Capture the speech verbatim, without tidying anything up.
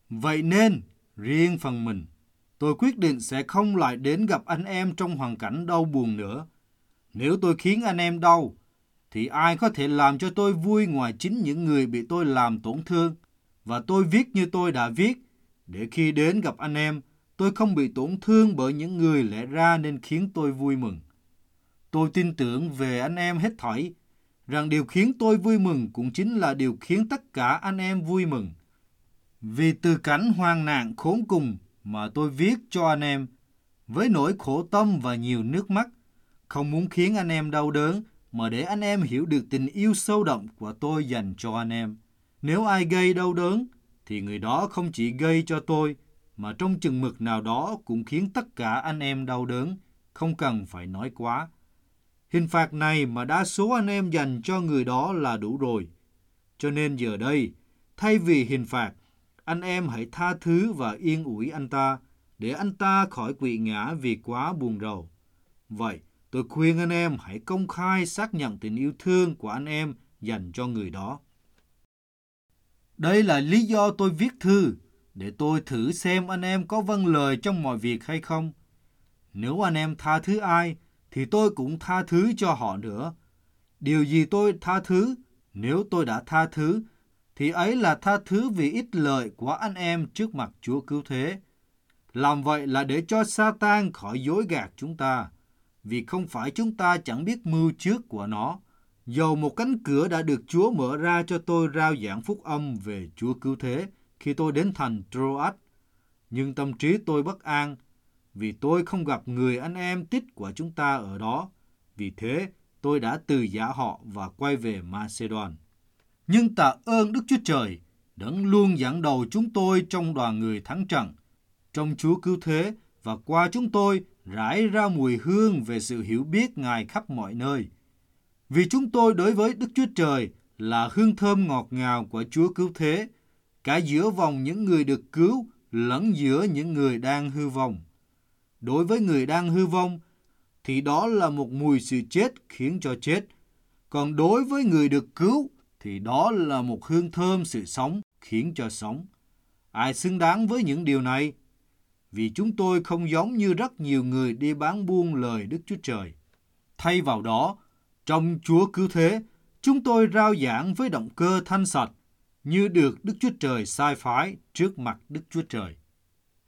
Vậy nên, riêng phần mình, tôi quyết định sẽ không lại đến gặp anh em trong hoàn cảnh đau buồn nữa. Nếu tôi khiến anh em đau, thì ai có thể làm cho tôi vui ngoài chính những người bị tôi làm tổn thương. Và tôi viết như tôi đã viết, để khi đến gặp anh em, tôi không bị tổn thương bởi những người lẽ ra nên khiến tôi vui mừng. Tôi tin tưởng về anh em hết thảy, rằng điều khiến tôi vui mừng cũng chính là điều khiến tất cả anh em vui mừng. Vì từ cảnh hoạn nạn khốn cùng mà tôi viết cho anh em, với nỗi khổ tâm và nhiều nước mắt, không muốn khiến anh em đau đớn, mà để anh em hiểu được tình yêu sâu đậm của tôi dành cho anh em. Nếu ai gây đau đớn, thì người đó không chỉ gây cho tôi, mà trong chừng mực nào đó cũng khiến tất cả anh em đau đớn, không cần phải nói quá. Hình phạt này mà đa số anh em dành cho người đó là đủ rồi. Cho nên giờ đây, thay vì hình phạt, anh em hãy tha thứ và yên ủi anh ta, để anh ta khỏi quỵ ngã vì quá buồn rầu. Vậy, tôi khuyên anh em hãy công khai xác nhận tình yêu thương của anh em dành cho người đó. Đây là lý do tôi viết thư, để tôi thử xem anh em có vâng lời trong mọi việc hay không. Nếu anh em tha thứ ai, thì tôi cũng tha thứ cho họ nữa. Điều gì tôi tha thứ? Nếu tôi đã tha thứ, thì ấy là tha thứ vì ích lợi của anh em trước mặt Chúa Cứu Thế. Làm vậy là để cho Sa-tan khỏi dối gạt chúng ta, vì không phải chúng ta chẳng biết mưu trước của nó. Dầu một cánh cửa đã được Chúa mở ra cho tôi rao giảng phúc âm về Chúa Cứu Thế khi tôi đến thành Troas, nhưng tâm trí tôi bất an, vì tôi không gặp người anh em tích của chúng ta ở đó. Vì thế, tôi đã từ giã họ và quay về Macedon. Nhưng tạ ơn Đức Chúa Trời, đấng luôn dẫn đầu chúng tôi trong đoàn người thắng trận, trong Chúa Cứu Thế, và qua chúng tôi rải ra mùi hương về sự hiểu biết Ngài khắp mọi nơi. Vì chúng tôi đối với Đức Chúa Trời là hương thơm ngọt ngào của Chúa Cứu Thế, cả giữa vòng những người được cứu lẫn giữa những người đang hư vong. Đối với người đang hư vong, thì đó là một mùi sự chết khiến cho chết. Còn đối với người được cứu, thì đó là một hương thơm sự sống khiến cho sống. Ai xứng đáng với những điều này? Vì chúng tôi không giống như rất nhiều người đi bán buôn lời Đức Chúa Trời. Thay vào đó, trong Chúa Cứu Thế, chúng tôi rao giảng với động cơ thanh sạch, như được Đức Chúa Trời sai phái trước mặt Đức Chúa Trời.